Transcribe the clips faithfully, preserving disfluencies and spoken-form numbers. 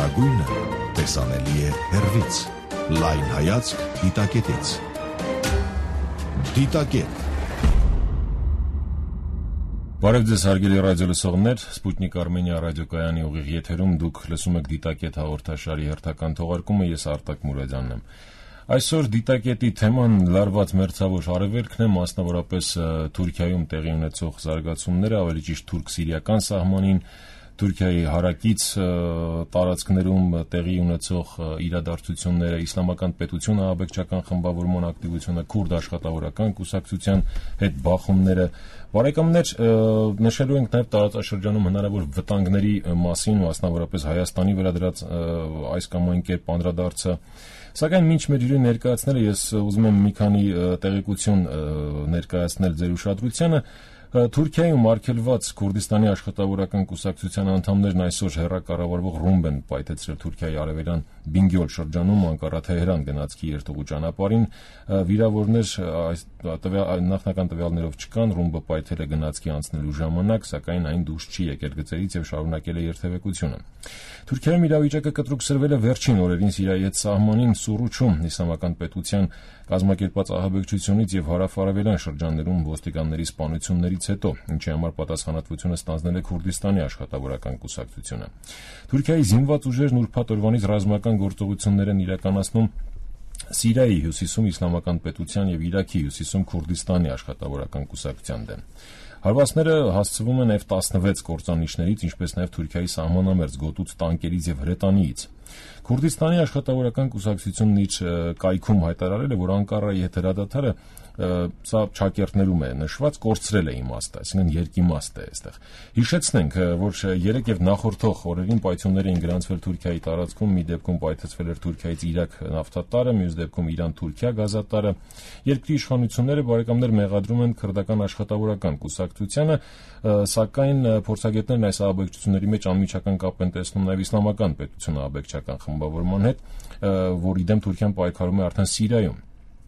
լավագույնը տեսանելի է հեռվից։ Լայն հայացք դիտակետից։ Դիտակետ։ Բարև ձեզ հարգելի ռադիոլսողներ, Սպուտնիկ Արմենիա ռադիոկայանի ուղիղ եթերում դուք լսում եք Դիտակետ հաղորդաշարի հերթական թողարկումը, ես Արտակ Մուրադյանն եմ։ Այսօր Դիտակետի թեման լարված մերձավոր արևելքն է, մասնավորապես Թուրքիայում տեղի ունեցող զարգացումները, ավելի ճիշտ թուրք-սիրիական սահմանին, Թուրքիայի հարակից տարածքներում տեղի ունեցող իրադարձությունները, իսլամական պետություն ահաբեկչական խմբավորման ակտիվությունը, քուրդ աշխատավորական կուսակցության հետ բախումները։ Բարեկամներ, նշելու ենք նաև տարածաշրջանում հնարավոր վտանգների մասին, մասնավորապես Հայաստանի վրա դրած այս կամ այն կերպ անդրադարձը։ Սակայն մինչ մեր իրեն ներկայացնելը ես ուզում եմ մի քանի տեղեկություն ներկայացնել ձեր ուշադրությանը։ Թուրքիայում արգելված Քուրդիստանի աշխատավորական կուսակցության անդամներն այսօր հեռակառավարվող ռումբ են պայթեցրել Թուրքիայի արևելյան Բինգյոլ շրջանում Անկարա-Թեհրան գնացքի երթուղու ճանապարհին։ Վիրավորներ նախնական տվյալներով չկան, ռումբը պայթել է գնացքի անցնելու ժամանակ, սակայն այն դուրս չի եկել գծերից եւ շարունակել է երթևեկությունը։ Թուրքիայում իրավիճակը կտրուկսրվել է վերջին օրերին Սիրիայի հետ սահմանին Սուրուչում իսլամական պետության կազմակերպած ահաբեկչությունից եւ հարավ-արևելյան շրջաններում ոստիկանների սպանություններից հետո, ինչի համար պատասխանատվությունը ստանձնել է Քուրդիստանի աշխատավորական կուսակցությունը։ Թուրքիայի զինված ուժերն ուրբաթ օրվանից ռազմական գործողություններ են իրականացնում Սիրիայի հյուսիսում իսլամական պետության եւ Իրաքի հյուսիսում Քուրդիստանի աշխատավորական կուսակցության դեմ։ Հարվածները հասցվում են F տասնվեց կործանիչներից, ինչպես նաև Թուրքիայի սահմանամերձ գոտուց տանկերից եւ հրետանիից։ Քուրդիստանի աշխատավորական կուսակցությունն իր կայքում հայտարարել է, որ Անկարայի հետ հրադադարը սա ճակերտներում է նշված, կորցրել է իմաստը, այսինքն երկիմաստ է այստեղ։ Հիշեցնենք, որ երեք եւ նախորդող օրերին պայթյուններ էին գրանցվել Թուրքիայի տարածքում, մի դեպքում պայթեցվել էր Թուրքիայից Իրաք նավթատարը, մյուս դեպքում Իրան-Թուրքիա գազատարը։ Երկրի իշխանությունները բարեկամներ մեղադրում են քրդական աշխատավորական կուսակցությանը, սակայն փորձագետներն այս ահաբեկչությունների մեջ անմիջական կապ են տեսնում նաև իսլամական պետություն ահաբեկչական խմբավորման հետ, որի դեմ Թուրքիան պայքարում է արդեն Սիրիայում։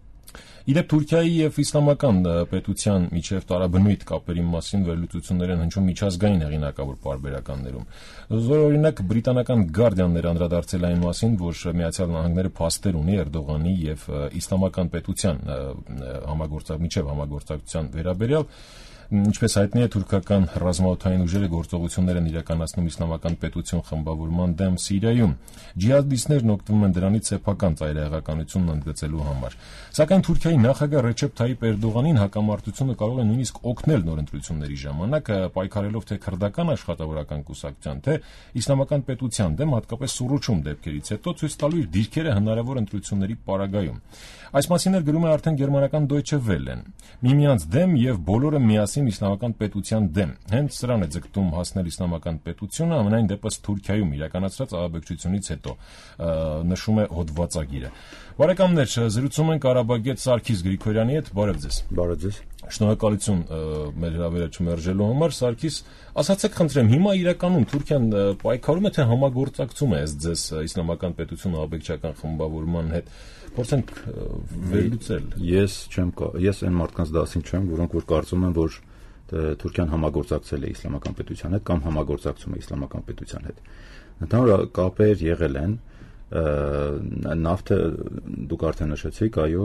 Իդեպ Թուրքիայի եւ իսլամական պետության միջև տարաբնույթ կապերի մասին վերլուծություններ են հնչում միջազգային հեղինակավոր պարբերականներում։ Զորօրինակ բրիտանական Guardian-ն անդրադարձել այն մասին, որ Միացյալ Նահանգները փաստեր ունի Էրդողանի եւ իսլամական պետության համագործակ միջև համագործակցության վերաբերյալ։ Ինչպես հայտնի է, թուրքական ռազմաօդային ուժերը գործողություններ են իրականացնում իսլամական պետություն խմբավորման դեմ Սիրիայում։ Ջիհադիստներն օգտվում են դրանից սեփական ծայրահեղականությունն ընդգծելու համար։ Սակայն Թուրքիայի նախագահ Ռեջեփ Թայիպ Էրդողանին հակամարտությունը կարող է նույնիսկ օգնել նորընտրությունների ժամանակ, պայքարելով թե քրդական աշխատավորական կուսակցության, թե իսլամական պետության դեմ, հատկապես Սուրուչում դեպքերից հետո ցույց տալու իր դիրքերը հնարավոր ընտրությունների պարագայում։ Այս մասին էլ գրում է արդեն գերմանական Deutsche Welle-ն։ Միմյանց դեմ եւ բոլորը միասին իսլամական պետության դեմ։ Հենց սրան է ձգտում հասնել իսլամական պետությունը, ամենայն դեպս Թուրքիայում իրականացրած ահաբեկչությունից հետո, նշում է հոդվածագիրը։ Բարեկամներ, զրուցում ենք Ղարաբաղագետ Սարգիս Գրիգորյանի հետ, բարև ձեզ։ Բարև ձեզ։ Շնորհակալություն մեր հրավերը մերժելու համար։ Սարգիս, ասացեք խնդրեմ, հիմա իրականում Թուրքիան պայքարում է թե համագործակցում է ձեզ իսլամական պետություն ահաբեկչական խմբավորման հետ։ Փորձենք վերլուծել։ Ես չեմ, ես այն մարդկանց դասին չեմ, որոնք որ կարծում են, որ Թուրքիան համագործակցել է իսլամական պետության հետ կամ համագործակցում է իսլամական պետության հետ։ Ընդհանուր կապեր եղել են, նավթը դուք արդեն նշեցիք, այո,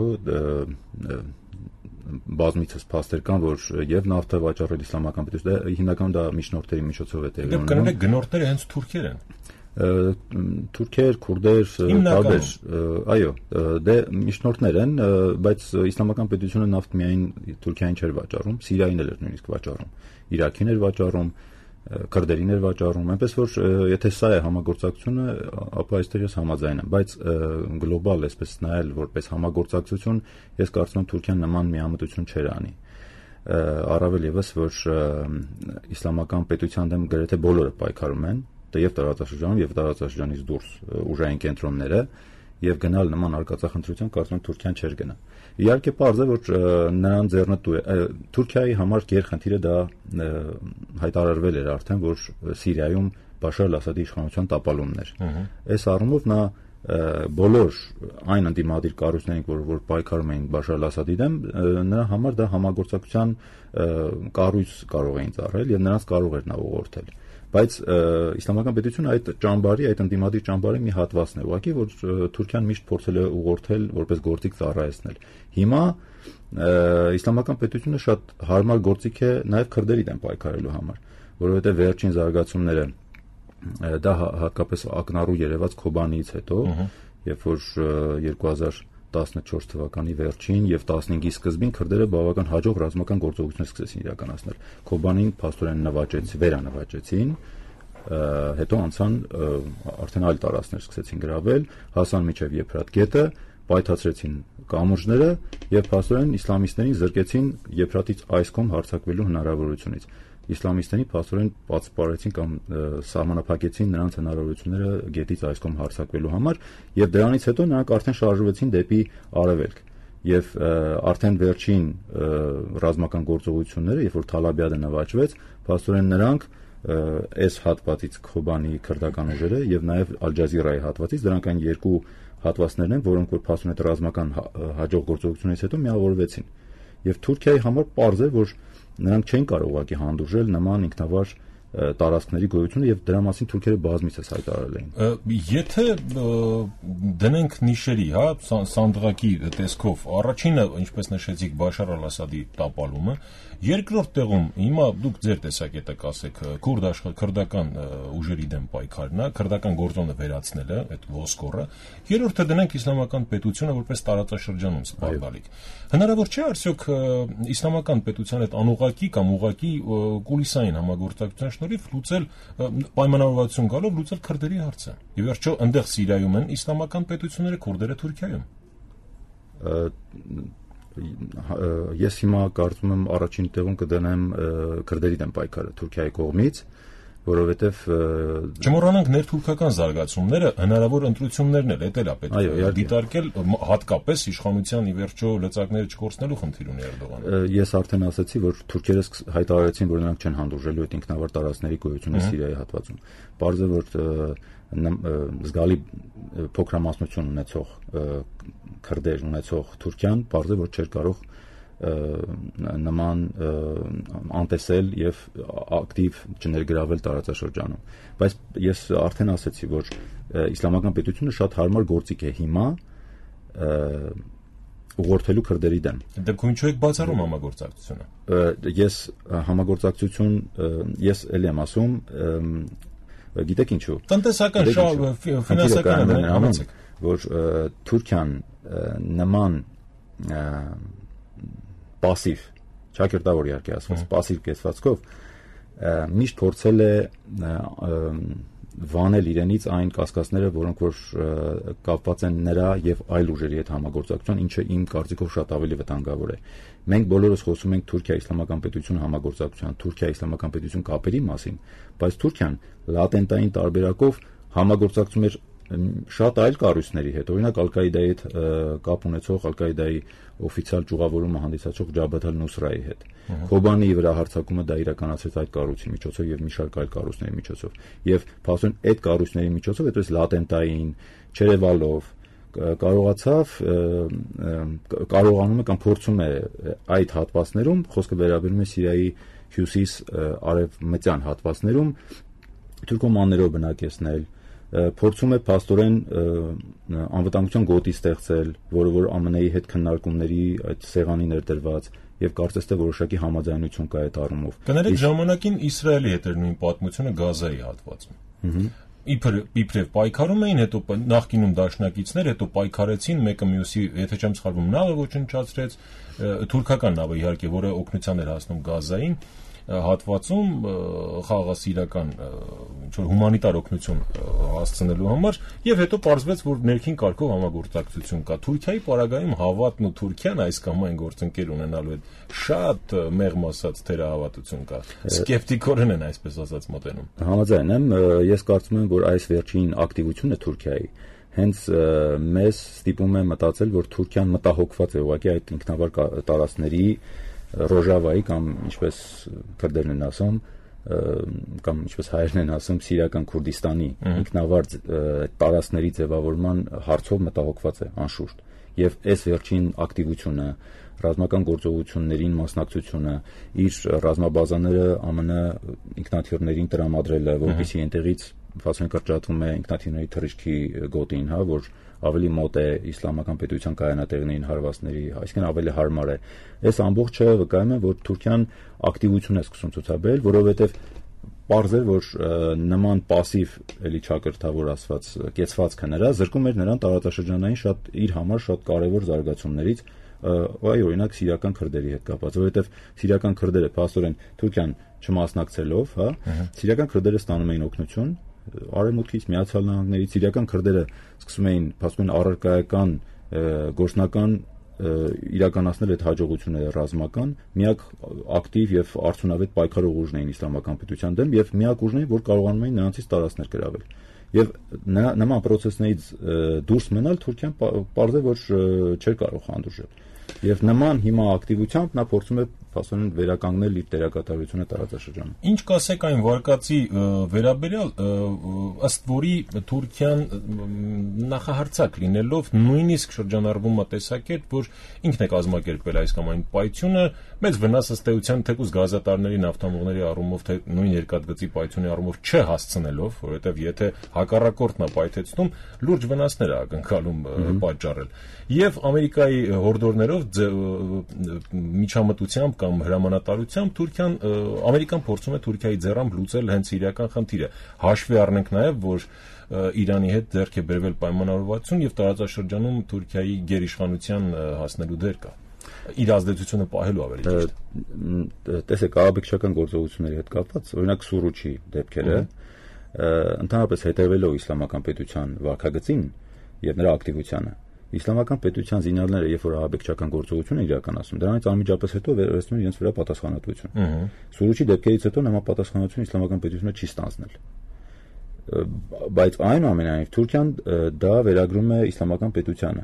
բազմիցս փաստեր կան, որ եւ նավթը վաճառել իսլամական պետություն, հիմնականում դա միջնորդերի միջոցով է տեղի ունենում։ Դե կներեք, գնորդները հենց թուրքեր են։ Թուրքեր, քուրդեր, տարբեր, այո, դե միջնորդներ են, բայց իսլամական պետությունը նավթ միայն Թուրքիային չէր վաճառում, Սիրիային էլ էր նույնիսկ վաճառում, Իրաքին էր վաճառում, քրդերին էր վաճառում, այնպես որ եթե սա է համագործակցությունը, ապա այստեղ ես համաձայն եմ, բայց գլոբալ այսպես նայել որպես համագործակցություն, ես կարծում եմ Թուրքիան նման միամտություն չէր անի։ Առավել եւս, որ իսլամական պետության դեմ գրեթե բոլորը պայքարում են, եւ տարածաշրջանում եւ տարածաշրջանից դուրս ուժային կենտրոնները եւ գնալ նման արկածախնդրության կարծում եմ Թուրքիան չէր գնա։ Իհարկե պարզ է, որ նրան ձեռնտու է Թուրքիայի համար գերխնդիրը դա հայտարարվել էր արդեն, որ Սիրիայում Բաշար al-Ասադի իշխանության տապալումն էր։ Այս առումով նա բոլոր այն ընդդիմադիր կառույցներին, որ որ պայքարում էին Բաշար al-Ասադի դեմ, նրա համար դա համագործակցության կառույց կարող էին ծառայել եւ նրանց կարող էր նա ուղղորդել։ բայց իսլամական պետությունը այդ ճամբարի, այդ ընդդիմադիր ճամբարի մի հատվածն է, ուղղակի որ Թուրքիան միշտ փորձել է ուղղորդել որպես գործիք ծառայեցնել։ Հիմա իսլամական պետությունը շատ հարմար գործիք է նաև քրդերի դեմ պայքարելու համար, որովհետև վերջին զարգացումները դա հատկապես ակնառու երևաց Քոբանիից հետո, երբ որ երկու հազար տասնչորս թվականի վերջին եւ տասնհինգի սկզբին քրդերը բավական հաջող ռազմական գործողություններ սկսեցին իրականացնել։ Քոբանին փաստորեն նվաճեց, վերանվաճեցին, հետո անցան արդեն այլ տարածքներ սկսեցին գրավել, հասան մինչև Եփրատ գետը, պայթացրեցին կամուրջները եւ փաստորեն իսլամիստներին զրկեցին Եփրատից այս կողմ հարձակվելու հնարավորությունից։ Իսլամիստներին փաստորեն պատսպարեցին կամ սահմանափակեցին նրանց հնարավորությունները գետից այս կողմ հարձակվելու համար եւ դրանից հետո նրանք արդեն շարժվեցին դեպի արևելք եւ արդեն վերջին ռազմական գործողությունները, երբ որ Թալաբիադը նվաճվեց, փաստորեն նրանք այս հատվածից Քոբանի քրդական ուժերը եւ նաեւ Ալ-Ջազիրայի հատվածից դրանք այն երկու հատվածներն են, որոնք որ փաստորեն այդ ռազմական հաջող գործողությունից հետո միավորվեցին եւ Թուրքիայի համար պարզ է, որ նրանք չեն կարող ուղղակի հանդուրժել նման ինքնավար տարածքների գոյությունը եւ դրա մասին թուրքերը բազմիցս հայտարարել էին։ Եթե դնենք նիշերի, հա, սանդղակի տեսքով, առաջինը, ինչպես նշեցիք, Բաշար Ալ-Ասադի տապալումը, երկրորդ տեղում հիմա դուք ձեր տեսակետը կասեք քուրդ քրդական ուժերի դեմ պայքարն է, քրդական գործոնը վերացնելը, այդ ոսկորը, երրորդը դնենք իսլամական պետությունը որպես տարածաշրջանում սպառնալիք։ Հնարավոր չէ արդյոք իսլամական պետության այդ անուղղակի կամ ուղղակի կուլիսային համագործակցության շնորհիվ լուծել պայմանավորվածություն գալով լուծել քրդերի հարցը։ Եվ վերջո այնտեղ Սիրիայում են իսլամական պետությունները, քուրդերը Թուրքիայում։ Ես հիմա կարծում եմ առաջին տեղում կդնեմ քրդերի դեմ պայքարը Թուրքիայի կողմից, որովհետև չմոռանանք ներթուրքական զարգացումները հնարավոր ընտրություններն էլ էտել է պետք դիտարկել հատկապես իշխանության ի վերջո լծակները չկորցնելու խնդիր ունի Էրդողանը։ Ես արդեն ասացի, որ թուրքերը հայտարարեցին, որ նրանք չեն հանդուրժելու այդ ինքնավար տարածքների գոյությունը Սիրիայի հատվածում։ Պարզ է, որ զգալի փոքրամասնություն ունեցող քրդեր ունեցող Թուրքիան պարզ է, որ չէր կարող նման անտեսել եւ ակտիվ չներգրավել տարածաշրջանում, բայց ես արդեն ասացի, որ իսլամական պետությունը շատ հարմար գործիք է հիմա ուղղորդելու քրդերի դեմ։ Դե ինչու եք բացառում համագործակցությունը։ Ես համագործակցություն ես ելի եմ ասում, գիտեք ինչու։ Տնտեսական ֆինանսական համեցեք, որ Թուրքիան նման պասիվ, ճակերտավոր իհարկե ասված, պասիվ կեցվածքով միշտ փորձել է վանել իրենից այն կասկածները, որոնք որ կապված են նրա եւ այլ ուժերի հետ համագործակցության, ինչը իմ կարծիքով շատ ավելի վտանգավոր է։ Մենք բոլորս խոսում ենք Թուրքիա իսլամական պետություն համագործակցության, Թուրքիա իսլամական պետություն կապերի մասին, բայց Թուրքիան լատենտային տարբերակով համագործակցում էր շատ այլ կառույցների հետ, օրինակ Ալ-Կաիդայի հետ կապ ունեցող Ալ-Կաիդայի օֆիցիալ ճյուղավորումը հանդիսացող Ջաբհաթ Ալ-Նուսրայի հետ։ Քոբանի վրա հարձակումը դա իրականացրեց այդ կառույցի միջոցով եւ մի շարք այլ կառույցների միջոցով։ Եվ փաստորեն այդ կառույցների միջոցով այդպես լատենտային, չերևալով կարողացավ կարողանում է կամ փորձում է այդ հատվածներում, խոսքը վերաբերում է Սիրիայի հյուսիս արևմտյան հատվածներում թուրքոմաններով բնակեցնել, փորձում է փաստորեն անվտանգության գոտի ստեղծել, որը որ ԱՄՆ -ի հետ քննարկումների այդ սեղանի ներդրված եւ կարծես թե որոշակի համաձայնություն կա այդ առումով։ Կներեք ժամանակին Իսրայելի հետ էր նույն պատմությունը Գազայի հատվածում։ Իբր իբրև պայքարում էին, հետո նախկինում դաշնակիցներ, հետո պայքարեցին, մեկը մյուսի, եթե չեմ սխալվում, նավը ոչնչացրեց, թուրքական նավը իհարկե, որը օգնության էր հասնում Գազային հատվածում խաղաղասիրական ինչ-որ հումանիտար օգնություն հասցնելու համար եւ հետո պարզվեց, որ ներքին կարգով համագործակցություն կա։ Թուրքիայի պարագայում հավատն ու Թուրքիան այս կամ այն գործընկեր ունենալու հետ շատ մեղմ ասած թերահավատություն կա։ Սկեպտիկորեն են այսպես ասած մոտենում։ Համաձայն եմ, ես կարծում եմ, որ այս վերջին ակտիվությունը Թուրքիայի հենց մեզ ստիպում է մտածել, որ Թուրքիան մտահոգված է ուղղակի այդ ինքնավար տարածքների Ռոժավայի կամ ինչպես քրդերն են ասում կամ ինչպես հայերն են ասում Սիրիական Քուրդիստանի ինքնավար տարածքների ձևավորման հարցով մտահոգված է անշուշտ եւ այս վերջին ակտիվությունը ռազմական գործողություններին մասնակցությունը, իր ռազմաբազաները ԱՄՆ ինքնաթիռներին տրամադրելը, որպեսզի այնտեղից ֆասոն կրճատվում է ինքնաթիռների թռիչքի գոտին, հա, որ ավելի մոտ է իսլամական պետության կայանատեղիներին հարվածների, այսինքն ավելի հարմար է։ Այս ամբողջը վկայում է, որ Թուրքիան ակտիվություն է սկսում ցուցաբերել, որովհետև պարզ էր, որ նման пассив էլի ճակերտավոր ասված կեցվածքը նրա զրկում էր նրան տարածաշրջանային շատ իր համար շատ կարևոր զարգացումներից, այ օրինակ սիրիական քրդերի հետ կապված, որովհետև սիրիական քրդերը փաստորեն Թուրքիան չմասնակցելով, հա, սիրիական քրդերը ստանում էին օգնություն Արևմուտքից, Միացյալ Նահանգներից, սիրիական քրդերը սկսում էին փաստորեն առարկայական գործնական իրականացնել այդ հաջողությունները ռազմական, միակ ակտիվ եւ արդյունավետ պայքարող ուժն էին իսլամական պետության դեմ եւ միակ ուժն էին, որ կարողանում էին նրանցից տարածքներ գրավել։ Եվ նման process-ներից դուրս մնալ Թուրքիան պարզ է, որ չէր կարող հանդուրժել։ Եվ նման հիմա ակտիվությամբ նա փորձում է փաստորեն վերականգնել իր դերակատարությունը տարածաշրջանում։ Ինչ կասեք այն վարկածի վերաբերյալ, ըստ որի Թուրքիան նախահարցակ լինելով նույնիսկ շրջանառվում է տեսակետ, որ ինքն է կազմակերպել այս կամ այն պայթյունը, մեծ վնաս ըստ էության թեկուզ գազատարների, նավթամուղների առումով, թե նույն երկաթգծի պայթյունի առումով չհասցնելով, որովհետև եթե հակառակորդն է պայթեցնում, լուրջ վնասներ է ակնկալում պատճառել։ Եվ Ամերիկայի հորդորներով միջամտությամբ կամ հրամանատարությամբ Թուրքիան Ամերիկան փորձում է Թուրքիայի ձեռամբ լուծել հենց սիրիական խնդիրը։ Հաշվի առնենք նաև, որ Իրանի հետ ձեռք է բերվել պայմանավորվածություն եւ տարածաշրջանում Թուրքիայի գերիշխանության հասնելու դեր կա։ Իր ազդեցությունը պահելու ավելի ճիշտ։ Տեսեք, ահաբեկչական գործողությունների հետ կապված, օրինակ Սուրուչի դեպքերը, ընդհանրապես հետևելով իսլամական պետության վարքագծին եւ նրա ակտիվությանը, իսլամական պետության զինյալները, երբ որ ահաբեկչական գործողություն են իրականացնում, դրանից անմիջապես հետո վերցնում իրենց վրա պատասխանատվություն։ Սուրուչի դեպքերից հետո նման պատասխանատվություն իսլամական պետությունը չի ստանձնել։ Բայց այնուամենայնիվ Թուրքիան դա վերագրում է իսլամական պետությանը։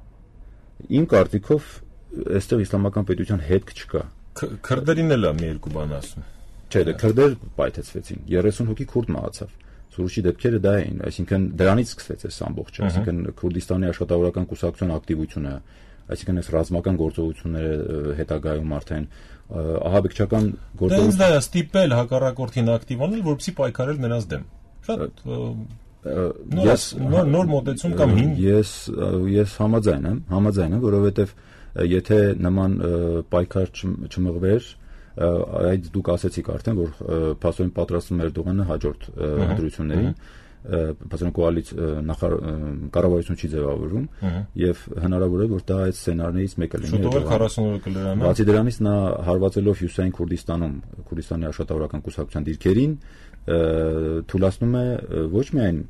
Իմ կարծիքով այստեղ իսլամական պետության հետք չկա։ Քրդերին էլ է մի երկու բան ասում։ Չէ, դե քրդեր պայթեցվեցին, երեսուն հոգի քուրդ մահացավ։ Սուրուչի դեպքերը դա էին, այսինքն դրանից սկսվեց այս ամբողջը, այսինքն Քուրդիստանի աշխատավորական կուսակցության ակտիվությունը, այսինքն այս ռազմական գործողությունները հետագայում արդեն ահաբեկչական գործողություն։ Դա է ստիպել հակառակորդին ակտիվ անել, որպեսզի պայքարել նրանց դեմ։ Շատ Ես նոր մոտեցում կամ հին։ Ես ես համաձայն եմ, համաձայն եմ, որովհետև եթե նման պայքար չմղվեր, այդ դուք ասեցիք արդեն, որ փաստորեն պատրաստվում էր Էրդողանը հաջորդ ընտրություններին, փաստորեն կոալիցիա նախար կառավարություն չի ձևավորվում եւ հնարավոր է որ դա այդ սցենարներից մեկը լինի։ Շուտով քառասուն օրը կլրանա։ Բացի դրանից նա հարվածելով Հյուսիսային Քուրդիստանում Քուրդիստանի աշխատավորական կուսակցության դիրքերին թույլատնում է ոչ միայն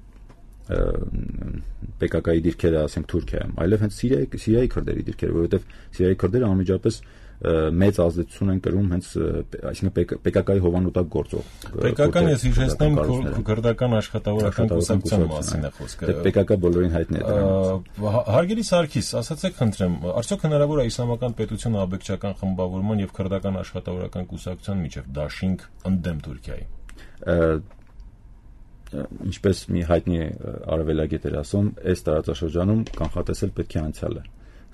Պե Կե Կայի դիրքերը, ասենք Թուրքիայում, այլև հենց Սիրիայի Սիրիայի քրդերի դիրքերը, որովհետև Սիրիայի քրդերը անմիջապես մեծ ազդեցություն են կրում հենց այսինքն Պե Կե Կայի հովանուտակ գործող։ Պե Կե Կան ես հիշեցնեմ քրդական աշխատավորական կուսակցության մասին է խոսքը։ Պե Կե Կա բոլորին հայտնի է դրանից։ Հարգելի Սարգիս, ասացեք խնդրեմ, արդյոք հնարավոր է իսլամական պետության ահաբեկչական խմբավորման եւ քրդական աշխատավորական կուսակցության միջև դաշինք ընդդեմ Թուրքիայի։ Ինչպես մի հայտնի արևելագետ էր ասում, այս տարածաշրջանում կանխատեսել պետք է անցյալը։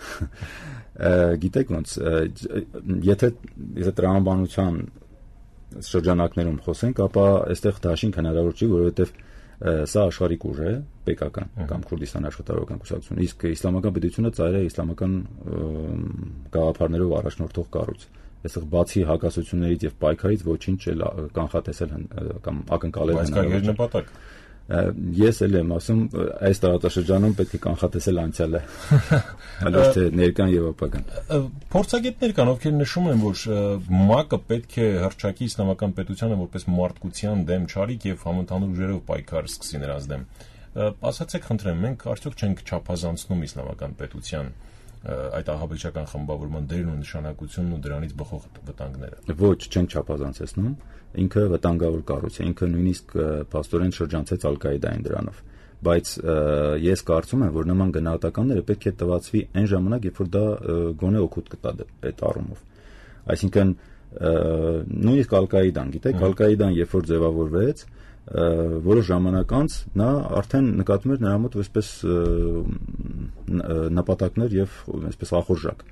Գիտեք ոնց, եթե եթե տրամաբանության շրջանակներում խոսենք, ապա այստեղ դաշինք հնարավոր չի, որովհետև սա աշխարհիկ ուժ է, Պե Կե Կան կամ Քուրդիստանի աշխատավորական կուսակցություն, իսկ իսլամական պետությունը ծայր է իսլամական գաղափարներով առաջնորդող կառույց։ Այստեղ բացի հակասություններից եւ պայքարից ոչինչ էլ կանխատեսել կամ ակնկալել հնարավոր չէ։ Նպատակ։ Ես էլ եմ ասում, այս տարածաշրջանում պետք է կանխատեսել անցյալը, այլ թե ներկան եւ ապագան։ Փորձագետներ կան, ովքեր նշում են, որ ՄԱԿ-ը պետք է հռչակի իսլամական պետությանը որպես մարդկության դեմ չարիք եւ համընդհանուր ուժերով պայքար սկսի նրանց դեմ։ Ասացեք խնդրեմ, մենք արդյոք չենք չափազանցնում իսլամական պետության այդ ահաբեկչական խմբավորման դերն ու նշանակությունն ու դրանից բխող վտանգները։ Ոչ, չենք չափազանցեցնում, ինքը վտանգավոր կառույց է, ինքը նույնիսկ փաստորեն շրջանցեց Ալ-Կաիդային դրանով, բայց ես կարծում եմ, որ նման գնահատականները պետք է տվացվի այն ժամանակ, երբ որ դա գոնե օգուտ կտա այդ առումով։ Այսինքն նույնիսկ Ալ-Կաիդան, գիտեք, Ալ-Կաիդան երբ որ ձևավորվեց, որոշ ժամանակ անց նա արդեն նկատում էր նրա մոտ այսպես նպատակներ եւ այսպես ախորժակ,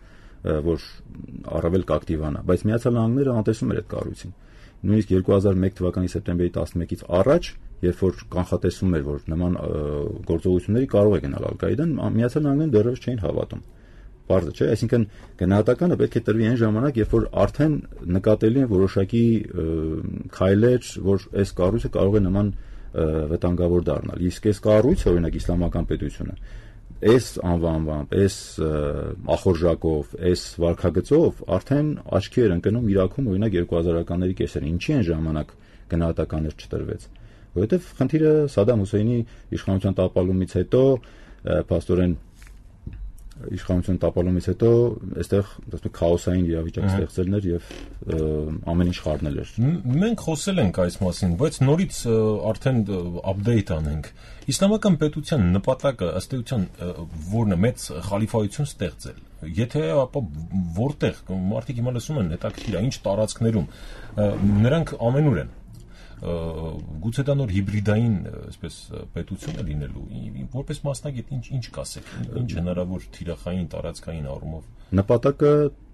որ առավել կակտիվանա, բայց Միացյալ Նահանգները անտեսում էր այդ կառույցին։ Նույնիսկ երկու հազար մեկ թվականի սեպտեմբերի տասնմեկից առաջ, երբ որ կանխատեսում էր, որ նման գործողությունների կարող է գնալ Ալ-Կաիդան, Միացյալ Նահանգները դեռևս չէին հավատում։ Պարզը չէ, այսինքն գնահատականը պետք է տրվի այն ժամանակ, երբ որ արդեն նկատելի են որոշակի քայլեր, որ այս կառույցը կարող է նման վտանգավոր դառնալ։ Իսկ այս կառույցը, օրինակ իսլամական պետությունը, այս անվանմամբ, այս ախորժակով, այս վարքագծով արդեն աչքի էր ընկնում Իրաքում, օրինակ երկու հազարականների կեսերին։ Ինչի են ժամանակ գնահատականներ չտրվեց, որովհետև խնդիրը Սադամ Հուսեյնի իշխանության տապալումից հետո, փաստորեն իշխանության տապալումից հետո այստեղ ասում քաոսային իրավիճակ ստեղծելն էր եւ ամեն ինչ խառնել էր։ Մենք խոսել ենք այս մասին, բայց նորից արդեն update անենք։ Իսլամական պետության նպատակը ըստ էության որն է՝ մեծ խալիֆայություն ստեղծել։ Եթե ապա որտեղ մարդիկ հիմա լսում են, հետաքրքիր է, ինչ տարածքներում, նրանք ամենուր են։ Գուցե դա նոր հիբրիդային, այսպես, պետություն է լինելու, որպես մասնագետ ինչ ինչ կասեք, ինչ հնարավոր թիրախային, տարածքային առումով։ Նպատակը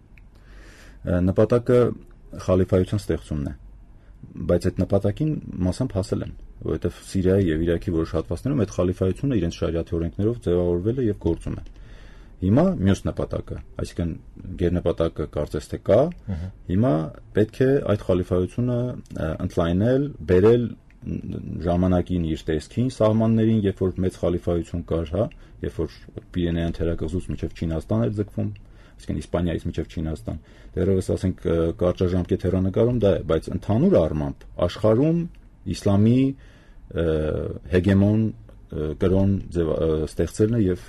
նպատակը խալիֆայության ստեղծումն է, բայց այդ նպատակին մասամբ հասել են, որովհետև Սիրիայի եւ Իրաքի որոշ հատվածներում այդ խալիֆայությունը իրենց շարիաթի օրենքներով ձևավորվել է եւ գործում է։ Հիմա մյուս նպատակը, այսինքն գերնպատակը կարծես թե կա, հիմա պետք է այդ խալիֆայությունը ընդլայնել, բերել ժամանակին իր տեսքին, սահմաններին, երբ որ մեծ խալիֆայություն կար, հա, երբ որ Պիրենեյան թերակղզուց մինչև Չինաստան էր ձգվում, այսինքն Իսպանիայից մինչև Չինաստան, դեռևս ասենք կարճաժամկետ հեռանկարում դա է, բայց ընդհանուր առմամբ աշխարհում իսլամի հեգեմոն կրոն ստեղծելն է եւ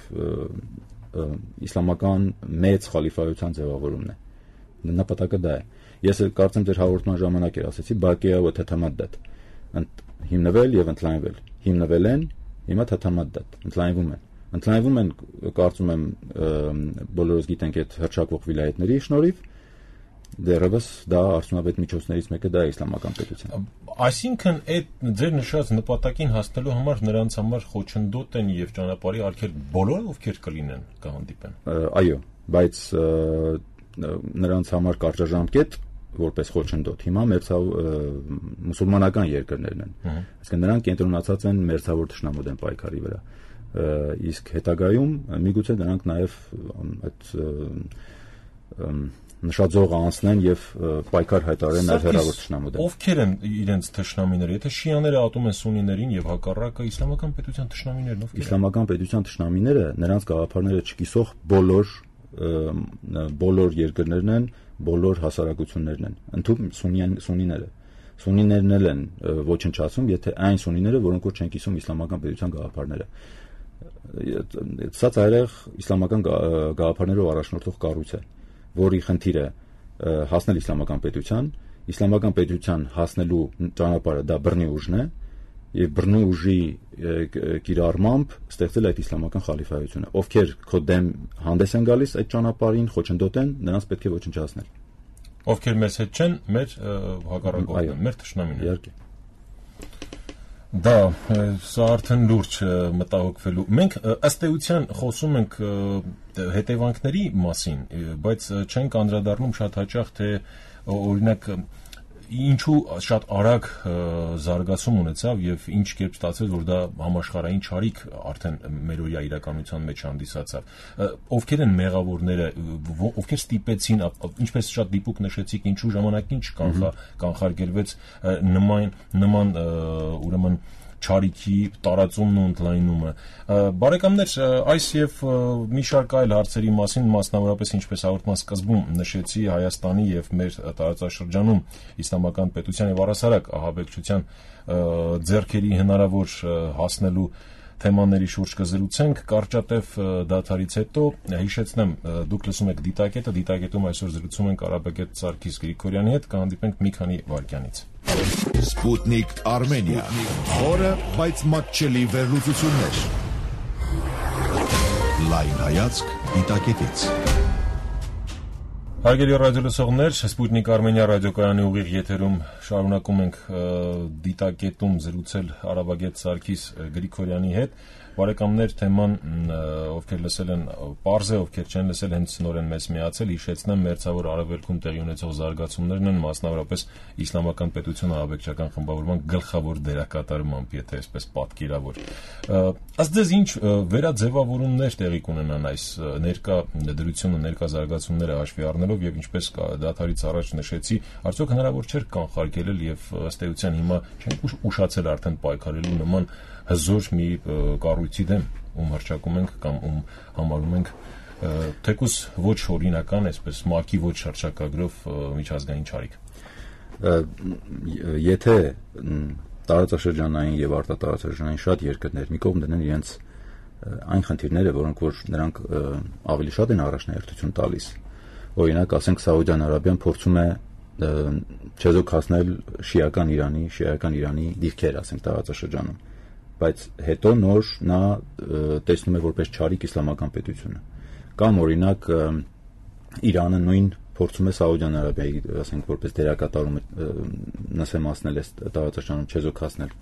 իսլամական մեծ խալիֆայության ձևավորումն է։ Նպատակը դա է։ Ես կարծեմ ձեր հաղորդման ժամանակ էր ասեցի բակեա ու թաթամադդատ հիմնվել եւ ընդլայնվել։ Հիմնվել են, հիմա թաթամադդատ ընդլայնվում են։ Ընդլայնվում են, կարծում եմ բոլորս գիտենք այդ հրճակվող վիլայեթների շնորհիվ, դեռևս դա արդյունավետ միջոցներից մեկը դա է իսլամական պետության։ Այսինքն այդ ձեր նշած նպատակին հասնելու համար նրանց համար խոչընդոտ են եւ ճանապարհի արգելք բոլորը ովքեր կլինեն կհանդիպեն։ Այո, բայց նրանց համար կարճաժամկետ որպես խոչընդոտ հիմա մերձավ մուսուլմանական երկրներն են։ Այսինքն նրանք կենտրոնացած են մերձավոր թշնամու դեմ պայքարի վրա։ Իսկ հետագայում միգուցե նրանք նաեւ այդ նշաձողը անցնեն եւ պայքար հայտարարեն այլ հերավոր թշնամու դեմ։ Ովքեր են իրենց թշնամիները, եթե շիաները ատում են սունիներին եւ հակառակը իսլամական պետության թշնամիներն ովքեր են։ Իսլամական պետության թշնամիները նրանց գաղափարները չկիսող բոլոր բոլոր երկրներն են, բոլոր հասարակություններն են, ընդհանուր սունիները։ Սունիներն էլ են ոչնչացում, եթե այն սունիները, որոնք որ չեն կիսում իսլամական պետության գաղափարները։ Սա ծայրահեղ իսլամական գաղափարներով առաջնորդող կառույց է, որի խնդիրը հասնել իսլամական պետության, իսլամական պետության հասնելու ճանապարհը դա բռնի ուժն է եւ բռնի ուժի կիրառմամբ ստեղծել այդ իսլամական խալիֆայությունը։ Ովքեր քո դեմ հանդես են գալիս այդ ճանապարհին, խոչընդոտ են, նրանց պետք է ոչնչացնել։ Ովքեր մեզ հետ չեն, մեր հակառակորդն են, մեր թշնամիները։ Իհարկե։ Դա սա արդեն լուրջ մտահոգվելու։ Մենք ըստ էության խոսում ենք հետևանքների մասին, բայց չենք անդրադառնում շատ հաճախ, թե օրինակ ինչու շատ արագ զարգացում ունեցավ եւ ինչ կերպ ստացվեց, որ դա համաշխարհային չարիք արդեն մերօրյա իրականության մեջ հանդիսացավ։ Ովքեր են մեղավորները, ովքեր ստիպեցին, ինչպես շատ դիպուկ նշեցիք, ինչու ժամանակին չկանխարգելվեց նման նման ուրեմն չարիքի տարածումն ու ընդլայնումը։ Բարեկամներ, այս եւ մի շարք այլ հարցերի մասին, մասնավորապես ինչպես հաղորդման սկզբում նշեցի, Հայաստանի եւ մեր տարածաշրջանում իսլամական պետության եւ առհասարակ ահաբեկչության ձեռքերի հնարավոր հասնելու թեմաների շուրջ կզրուցենք կարճատև դադարից հետո։ Հիշեցնեմ, դուք լսում եք Դիտակետը, Դիտակետում այսօր զրուցում ենք Արաբագետ Սարգիս Գրիգորյանի հետ, կհանդիպենք մի քանի վայրկյանից։ Sputnik Armenia. Խորը, բայց մատչելի վերլուծություններ։ Լայն հայացք Դիտակետից։ Հարգելի ռադիոլսողներ, Sputnik Armenia ռադիոկայանի ուղիղ եթերում շարունակում ենք Դիտակետում զրուցել Արաբագետ Սարգիս Գրիգորյանի հետ։ Բարեկամներ, թեման ովքեր լսել են, պարզ է, ովքեր չեն լսել, հենց նորեն մեզ միացել, հիշեցնեմ, մերձավոր արևելքում տեղի ունեցող զարգացումներն են, մասնավորապես իսլամական պետությունը ահաբեկչական խմբավորման գլխավոր դերակատարմամբ, եթե այսպես պատկերավոր։ Ըստ ձեզ ինչ վերաձևավորումներ տեղի կունենան այս ներկա դրությունը, ներկա զարգացումները հաշվի առնելով եւ ինչպես դաթարից առաջ նշեցի, արդյոք հնարավոր չէր կանխարգելել եւ ըստ էության հիմա չենք ուշացել արդեն պայքարելու նման հզոր մի կառույցի դեմ, ում հռչակում ենք կամ ում համարում ենք թեկուզ ոչ օրինական, այսպես ՄԱԿ-ի ոչ հռչակագրով միջազգային չարիք։ Եթե տարածաշրջանային եւ արտատարածաշրջանային շատ երկրներ մի կողմ դնեն իրենց այն խնդիրները, որոնք որ նրանք ավելի շատ են առաջնահերթություն տալիս, օրինակ, ասենք Սաուդյան Արաբիան փորձում է չեզոքացնել շիական Իրանի, շիական Իրանի դիրքեր, ասենք տարածաշրջանում, բայց հետո նոր նա տեսնում է որպես չարիք իսլամական պետությունը։ Կամ օրինակ Իրանը նույն փորձում է Սաուդյան Արաբիայի, ասենք, որպես դերակատարում նսեմացնել է տարածաշրջանում չեզոքացնել։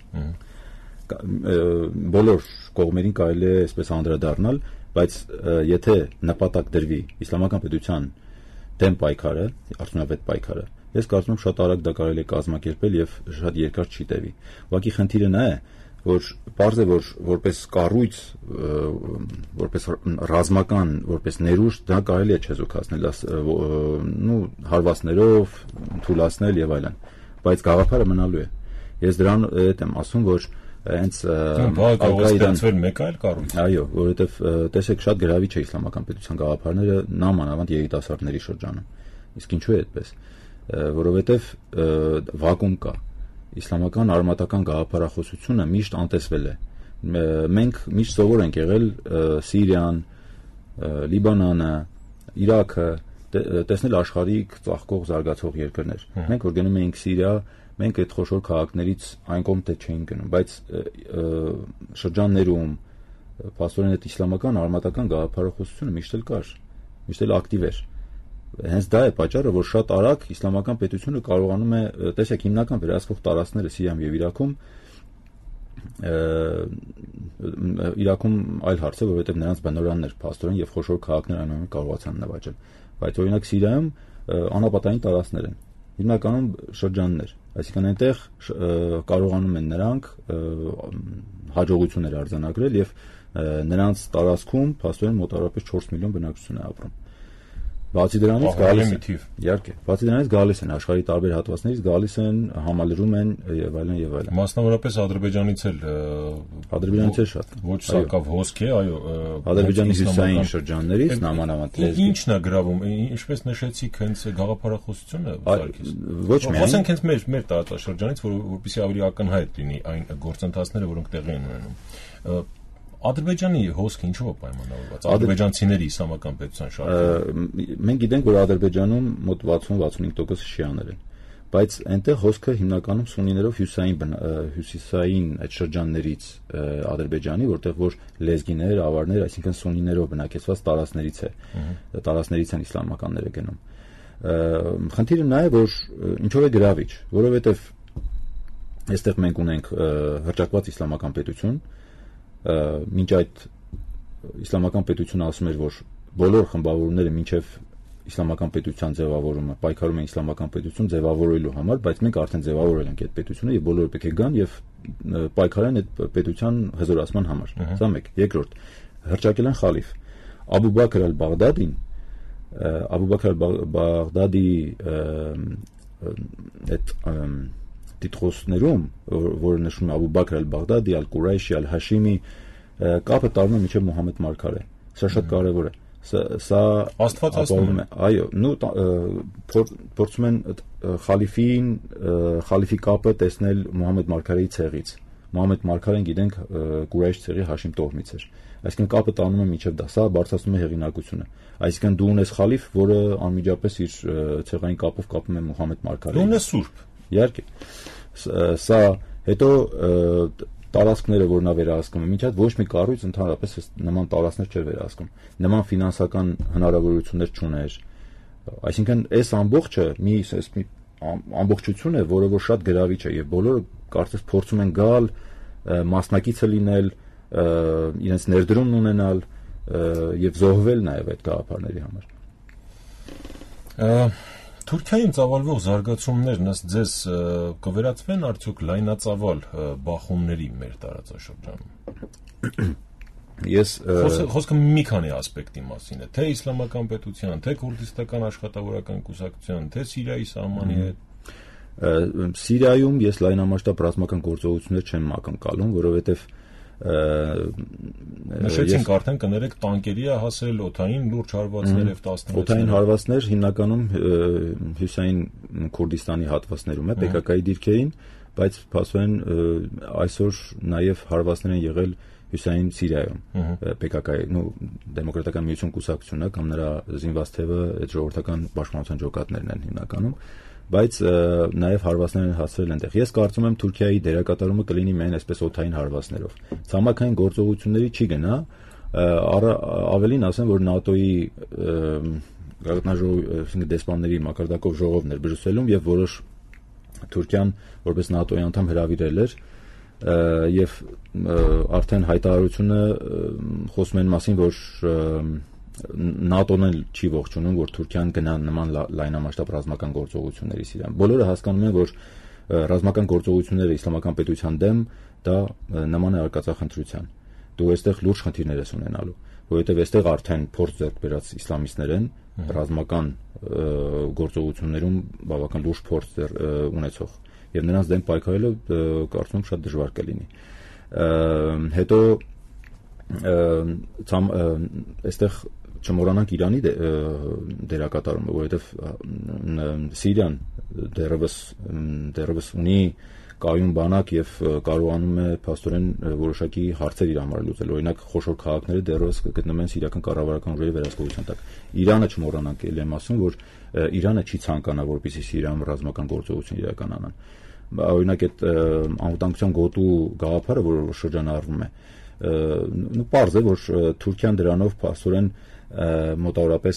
Բոլոր կողմերին կարելի է այսպես անդրադառնալ, բայց եթե նպատակ դրվի իսլամական պետության դեմ պայքարը, արդյունավետ պայքարը, ես կարծում եմ շատ արագ դա կարելի է կազմակերպել եւ շատ երկար չի տևի։ Ուղղակի խնդիրը նա է, որ պարզ է, որ որպես կառույց, որպես ռազմական, որպես ներուժ դա կարելի է չեզոքացնել, նու հարվածներով թույլատրել եւ այլն, բայց գաղափարը մնալու է։ Ես դրան հետ եմ ասում, որ հենց Ալ-Կաիդան մեկ այլ կառույց։ Այո, որովհետեւ տեսեք շատ գրավիչ է իսլամական պետության գաղափարները նամանավանդ երիտասարդների շրջանում։ Իսկ ինչու է այդպես։ Որովհետեւ վակուում կա։ Իսլամական արմատական գաղափարախոսությունը միշտ անտեսվել է։ Մենք միշտ սովոր ենք եղել Սիրիան, Լիբանանը, Իրաքը, տեսնել աշխարհիկ ծաղկող զարգացող երկրներ։ Մենք որ գնում էինք Սիրիա, մենք այդ խոշոր քաղաքներից այն կողմ թե չէինք գնում, բայց շրջաններում փաստորեն այդ իսլամական արմատական գաղափարախոսությունը միշտ էլ կար, միշտ էլ ակտիվ էր։ Հենց դա է պատճառը, որ շատ արագ իսլամական պետությունը կարողանում է, տեսեք, հիմնական վերահսկվող տարածքները Սիրիայում եւ Իրաքում, Իրաքում այլ հարց է, որովհետեւ նրանց բնօրանն էր փաստորեն եւ խոշոր քաղաքներ այնուամենայնիվ կարողացան նվաճել, բայց օրինակ Սիրիայում անապատային տարածքներ են, հիմնականում շրջաններ, այսինքն այնտեղ կարողանում են նրանք հաջողություններ արձանագրել եւ նրանց տարածքում փաստորեն մոտավորապես չորս միլիոն բնակչություն է ապրում։ Բացի դրանից գալիս են, իհարկե, բացի դրանից գալիս են աշխարհի տարբեր հատվածներից, գալիս են, համալրում են եւ այլն եւ այլն։ Մասնավորապես Ադրբեջանից էլ Ադրբեջանից էլ շատ։ Ոչ սակավ հոսք է, այո, Ադրբեջանի հյուսիսային շրջաններից նամանավանդ լեզվի։ Ինչն է գրավում, ինչպես նշեցիք, հենց գաղափարախոսությունը Սարգիս։ Ոչ միայն։ Խոսենք հենց մեր մեր տարածաշրջանից, որ որպեսզի ավելի ակնհայտ լինի այն գործընթացները, որոնք տեղի են ունենում։ Ադրբեջանի հոսքը ինչով է պայմանավորված։ Ադրբեջանցիների իսլամական պետության շարքը։ Մենք գիտենք, որ Ադրբեջանում մոտ վաթսուն-վաթսունհինգ տոկոս շիաներ են, բայց այնտեղ հոսքը հիմնականում սունիներով հյուսիսային հյուսիսային այդ շրջաններից Ադրբեջանի, որտեղ որ լեզգիներ, ավարներ, այսինքն սունիներով բնակեցված տարածքներից է, տարածքներից են իսլամականները գնում։ Խնդիրը նա է, որ ինչով է գրավիչ, որովհետև այստեղ մենք ունենք հռչակված իսլամական պետություն, մինչ այդ իսլամական պետությունը ասում էր, որ բոլոր խմբավորումները մինչև իսլամական պետության ձևավորումը պայքարում են իսլամական պետություն ձևավորելու համար, բայց մենք արդեն ձևավորել ենք այդ պետությունը եւ բոլորը պետք է գան եւ պայքարեն այդ պետության հզորացման համար։ Սա մեկ։ Երկրորդ, հռչակել են խալիֆ Աբու Բաքր ալ-Բաղդադին, Աբու Բաքր ալ-Բաղդադի այդ տիտղոսներում, որը նշում է Աբու Բաքր ալ-Բաղդադի, ալ-Կուրայշի, ալ-Հաշիմի, կապը տարնում է մինչև Մուհամմեդ մարգարե։ Սա շատ կարևոր է։ Սա Աստված ասում է։ Այո, նու փորձում են խալիֆին, խալիֆի կապը տեսնել Մուհամմեդ մարգարեի ցեղից։ Մուհամմեդ մարգարեն գիտենք Կուրայշ ցեղի Հաշիմ տոհմից էր։ Այսինքն կապը տանում է մինչև դա, սա բարձրացնում է հեղինակությունը։ Այսինքն դու ունես խալիֆ, որը անմիջապես իր ցեղային կապով կապում է Մուհամմեդ մարգարեին։ Դու ունես սուրբ։ Իհարկե, սա հետո տարածքները, որ նա վերահսկում է, մինչ այդ ոչ մի կառույց ընդհանրապես նման տարածքներ չէր վերահսկում, նման ֆինանսական հնարավորություններ չուներ։ Այսինքն այս ամբողջը մի մի ամբողջություն է, որը որ շատ գրավիչ է եւ բոլորը կարծես փորձում են գալ մասնակիցը լինել, իրենց ներդրումն ունենալ եւ զոհվել նաեւ այդ գաղափարների համար։ Թուրքիայում ծավալվող զարգացումներն ըստ ձեզ կվերածվեն արդյոք լայնածավալ բախումների մեր տարածաշրջանում։ Ես խոսքը մի քանի ասպեկտի մասին է, թե իսլամական պետության, թե քուրդիստական աշխատավորական կուսակցության, թե Սիրիայի սահմանի հետ։ Սիրիայում ես լայնամասշտաբ ռազմական գործողություններ չեմ ակնկալում, որովհետեւ նշեցինք արդեն կներեք տանկերի է հասել օդային լուրջ հարվածներ եւ տասնմեկ օդային հարվածներ հիմնականում հյուսային Քուրդիստանի հատվածներում է Պե Կա Կայի դիրքերին, բայց փաստորեն այսօր նաեւ հարվածներ են եղել հյուսային Սիրիայում Պե Կա Կայի, նո դեմոկրատական միություն կուսակցությունը կամ նրա զինված թևը այդ ժողովրդական պաշտպանության ջոկատներն են հիմնականում, բայց նաև հարվածներ են հասցրել այնտեղ։ Ես կարծում եմ Թուրքիայի դերակատարումը կլինի միայն այսպես օդային հարվածներով։ Ցամաքային գործողությունների չի գնա, ավելին ասեմ, որ ՆԱՏՕ-ի գաղտնաժողովի դեսպանների մակարդակով ժողովներ Բրյուսելում եւ որոշ Թուրքիան որպես ՆԱՏՕ-ի անդամ հրավիրել էր եւ արդեն հայտարարությունը խոսում են մասին, որ ՆԱՏՕ-ն էլ չի ողջունում, որ Թուրքիան գնա նման լայնամասշտաբ ռազմական գործողությունների Սիրիայում։ Բոլորը հասկանում են, որ ռազմական գործողությունները իսլամական պետության դեմ դա նման է արկածախնդրության։ Դու այստեղ լուրջ խնդիրներ ես ունենալու, որովհետև այստեղ արդեն փորձ ձեռք բերած իսլամիստներ են ռազմական գործողություններում բավական լուրջ փորձ ունեցող եւ նրանց դեմ պայքարելը կարծում եմ շատ դժվար կլինի։ Հետո այստեղ չմոռանանք Իրանի դերակատարումը, որովհետև Սիրիան դեռևս դեռևս ունի կայուն բանակ եւ կարողանում է փաստորեն որոշակի հարցեր իր համար լուծել։ Օրինակ խոշոր քաղաքները դեռևս գտնվում են սիրիական կառավարական ուժերի վերահսկողության տակ։ Իրանը չմոռանանք, ել եմ ասում, որ Իրանը չի ցանկանա, որպեսզի Սիրիայում ռազմական գործողություն իրականանան։ Օրինակ այդ անվտանգության գոտու գաղափարը, որ շրջանառվում է, նու պարզ է, որ Թուրքիան դրանով փաստորեն մոտավորապես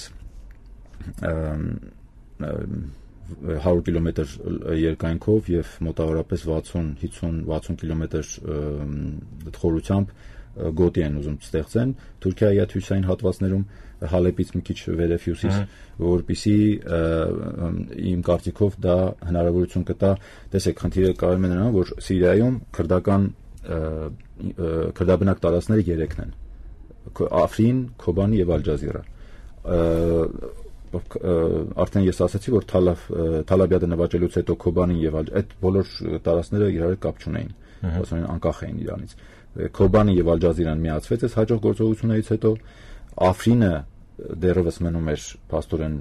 հարյուր կիլոմետր երկայնքով եւ մոտավորապես վաթսուն հիսուն վաթսուն կիլոմետր խորությամբ գոտի են ուզում ստեղծեն Թուրքիայի հյուսային հատվածներում Հալեպից մի քիչ վերև հյուսիս, որպեսզի իմ կարծիքով դա հնարավորություն կտա, տեսեք, խնդիրը կարելի է նրան, որ Սիրիայում քրդական քրդաբնակ տարածքները երեքն են. Աֆրին, Քոբանի եւ Ալ-Ջազիրա։ Արդեն ես ասացի, որ Թալաբյադը նվաճելուց հետո Քոբանին եւ այդ բոլոր տարածքները իրար կապ չունեին, ասում անկախ էին Իրանից։ Քոբանին եւ Ալ-Ջազիրան միացվեց այս հաջող գործողություններից հետո, Աֆրինը դեռևս մնում էր փաստորեն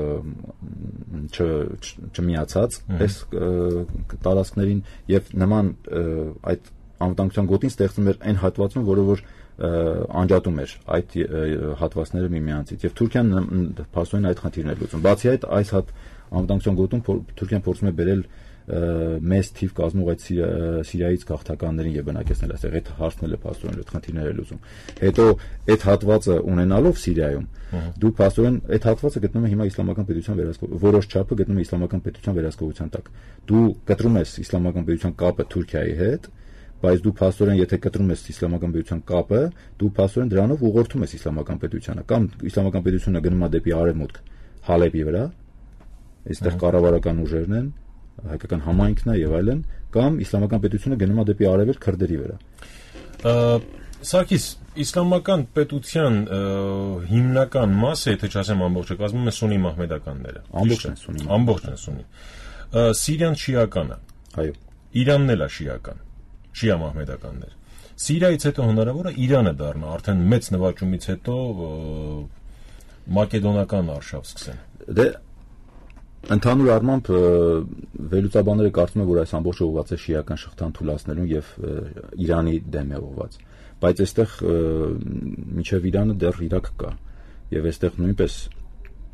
չմիացած այս տարածքներին եւ նման այդ անվտանգության գոտին ստեղծում էր այն հատվածում, որը որ անջատում էր այդ հատվածները միմյանցից եւ Թուրքիան փաստորեն այդ խնդիրն է լուծում։ Բացի այդ, այս հատ անվտանգության գոտում Թուրքիան փորձում է բերել մեծ թիվ կազմող այդ Սիրիայից գաղթականներին եւ բնակեցնել այստեղ այդ հարցն էլ է փաստորեն այդ խնդիրները լուծում։ Հետո այդ հատվածը ունենալով Սիրիայում դու փաստորեն այդ հատվածը գտնում ես հիմա իսլամական պետության վերահսկողության որոշ չափը գտնում ես իսլամական պետության վերահսկողության տակ։ Դու կտրում ես իսլամական պետության կապը Թուրքիայի հետ, բայց դու փաստորեն եթե կտրում ես իսլամական պետության կապը, դու փաստորեն դրանով ուղղորդում ես իսլամական պետությանը կամ իսլամական պետությունը գնում է դեպի արևմուտք Հալեպի վրա, այստեղ կառավարական ուժերն են, հայկական համայնքն է եւ այլն, կամ իսլամական պետությունը գնում է դեպի արևելք քրդերի վրա։ Սարգիս, իսլամական պետության հիմնական մասը, եթե չասեմ ամբողջը, կազմում է սուննի մահմեդականները։ Ամբողջն են սուննի։ Ամբողջն են սուննի։ Սիրիան շիական է։ Այո։ Իրանն էլ է շիական։ Շիա մահմեդականներ։ Սիրիայից հետո հնարավոր է Իրանը դառնա, արդեն մեծ նվաճումից հետո մակեդոնական արշավ սկսեն։ Դե ընդհանուր առմամբ վերլուծաբանները կարծում են, որ այս ամբողջը ուղղված է շիական շղթան թուլացնելուն եւ Իրանի դեմ է ուղղված։ Բայց այստեղ մինչեւ Իրանը դեռ Իրաք կա եւ այստեղ նույնպես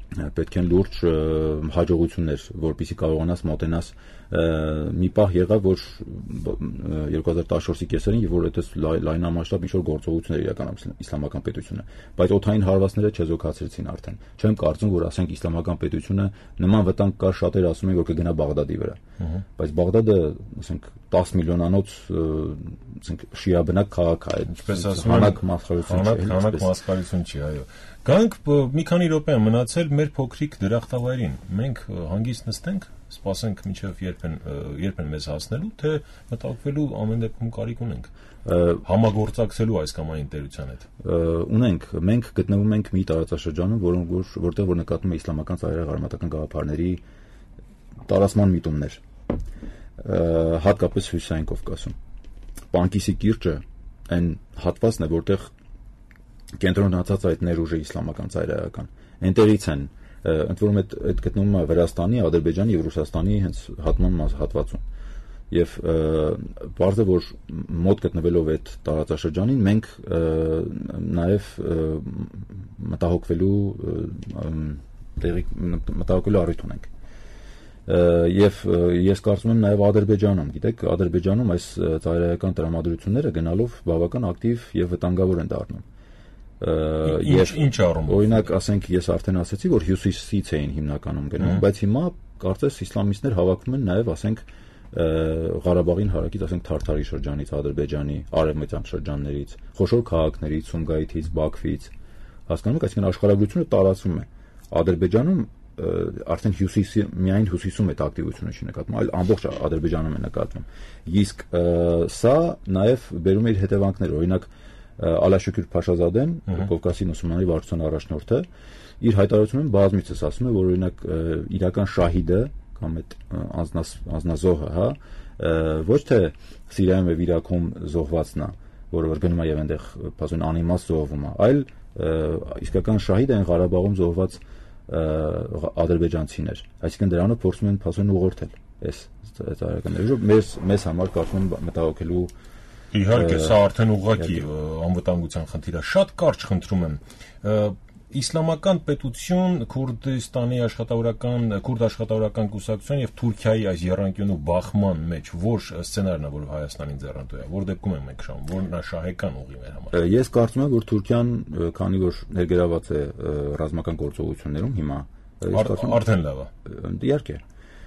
պետք են լուրջ հաջողություններ, որպեսզի կարողանաս մոտենաս մի պահ եղավ, որ երկու հազար տասնչորսի կեսերին, եւ որ այդպես լայնամասշտաբ ինչ-որ գործողություններ իրականացրին իսլամական պետությունը, բայց օդային հարվածները չեզոքացրեցին արդեն։ Չեմ կարծում, որ ասենք իսլամական պետությունը նման վտանգ կար, շատերը ասում են, որ կգնա Բաղդադի վրա, բայց Բաղդադը, ասենք, տասը միլիոնանոց, ասենք, շիաբնակ քաղաք է, ինչպես ասում են, հանակ մասխարություն չի, հանակ մասխարություն չի, այո։ Գանք մի քանի րոպե մնացել մեր փոքրիկ դրախտավայրին։ Մենք հանգիստ նստենք, սպասենք մինչև երբ են երբ են մեզ հասնելու, թե մտահոգվելու ամեն դեպքում կարիք ունենք համագործակցելու այս կամ այն տերության հետ։ Ունենք, մենք գտնվում ենք մի տարածաշրջանում, որոնք որտեղ որ նկատվում է իսլամական ծայրահարմատական գաղափարների տարածման միտումներ, հատկապես Հյուսիսային Կովկասում։ Պանկիսի կիրճը այն հատվածն է, որտեղ կենտրոնացած այդ ներուժը իսլամական ծայրահեղական։ Այնտեղից են ընդ որում այդ գտնվում է Վրաստանի, Ադրբեջանի եւ Ռուսաստանի հենց հատման հատվածում։ Եվ բարձր որ մոտ գտնվելով այդ տարածաշրջանին մենք նաեւ մտահոգվելու տեղի մտահոգվելու առիթ ունենք։ Եվ ես կարծում եմ նաեւ Ադրբեջանում, գիտեք, Ադրբեջանում այս ծայրահեղական տրամադրությունները գնալով բավական ակտիվ եւ վտանգավոր են դառնում։ Ինչ ինչ առումով։ Օրինակ, ասենք, ես արդեն ասացի, որ հյուսիսից էին հիմնականում գնում, բայց հիմա կարծես իսլամիստներ հավաքվում են նաեւ, ասենք, Ղարաբաղին հարակից, ասենք, Թարթարի շրջանից, Ադրբեջանի արևմտյան շրջաններից, խոշոր քաղաքներից, Սումգայիթից, Բաքվից, հասկանում եք, այսինքն աշխարհագրությունը տարածվում է։ Ադրբեջանում արդեն հյուսիսի միայն հյուսիսում այդ ակտիվությունը չի նկատվում, այլ ամբողջ Ադրբեջանում է նկատվում։ Իսկ սա նաեւ բերում է իր հետևանքներ, օրինակ Ալաշուկյուր Փաշազադեն, Կովկասի մուսուլմանների վարչության առաջնորդը, իր հայտարարությունում բազմիցս ասում է, որ օրինակ իրական շահիդը կամ այդ անձնազոհը, հա, ոչ թե Սիրիայում եւ Իրաքում զոհվածն է, որը որ գնում է եւ այնտեղ բազում անիմաստ զոհվում է, այլ իսկական շահիդը այն Ղարաբաղում զոհված ադրբեջանցիներ, այսինքն դրանով փորձում են բազում ուղղորդել այս ծայրահեղականները։ Մեզ մեզ համար կարծում եմ մտահոգելու Իհարկե, սա արդեն ուղղակի անվտանգության խնդիր է։ Շատ կարճ խնդրում եմ, իսլամական պետություն, Քուրդիստանի աշխատավորական, քուրդ աշխատավորական կուսակցության եւ Թուրքիայի այս եռանկյունու բախման մեջ որ սցենարն է, որ Հայաստանին ձեռնտու է, որ դեպքում ենք մենք շահում, որն է շահեկան ուղի մեր համար։ Ես կարծում եմ, որ Թուրքիան, քանի որ ներգրաված է ռազմական գործողություններում հիմա, արդեն լավ է։ Իհարկե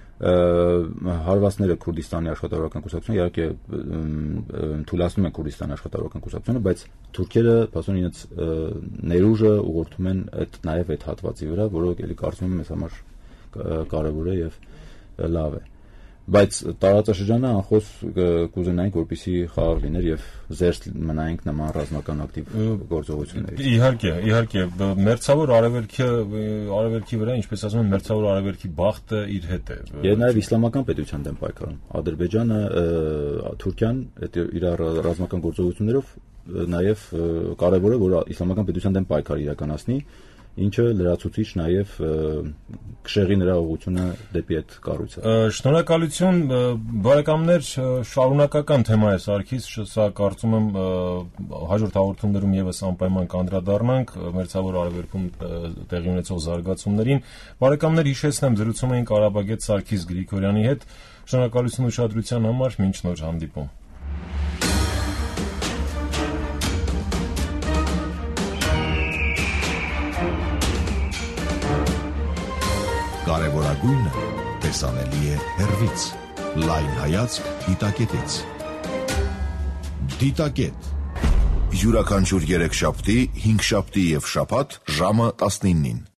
հարվածները Քուրդիստանի աշխատավորական կուսակցությունը իհարկե թույլատնում են Քուրդիստանի աշխատավորական կուսակցությունը, բայց թուրքերը բացուն իրենց ներուժը ուղղորդում են այդ նաև այդ հատվածի վրա, որը էլի կարծում եմ մեզ համար կարևոր է եւ լավ է։ Բայց տարածաշրջանը անխոս կուզենայինք, որպեսզի խաղաղ լիներ եւ զերծ մնայինք նման ռազմական ակտիվ գործողություններից։ Իհարկե, իհարկե, մերձավոր արևելքի արևելքի վրա, ինչպես ասում են, մերձավոր արևելքի բախտը իր հետ է։ Եվ նաեւ իսլամական պետության դեմ պայքարում։ Ադրբեջանը, Թուրքիան այդ իր ռազմական գործողություններով նաեւ կարևոր է, որ իսլամական պետության դեմ պայքար իրականացնի, ինչը լրացուցիչ նաև կշեղի նրա ուղղությունը դեպի այդ կառույցը։ Շնորհակալություն, բարեկամներ, շարունակական թեմա է Սարգիս, սա կարծում եմ հաջորդ հաղորդումներում եւս անպայման կանդրադառնանք մերձավոր արևելքում տեղի ունեցող զարգացումներին։ Բարեկամներ, հիշեցնեմ, զրուցում էինք արաբագետ Սարգիս Գրիգորյանի հետ։ Շնորհակալություն ուշադրության համար, մինչ նոր հանդիպում։ Կարևորագույնը տեսանելի է հեռվից, լայն հայացք դիտակետից։ Դիտակետ յուրաքանչյուր երեքշաբթի, հինգշաբթի եւ շաբաթ ժամը տասնինին։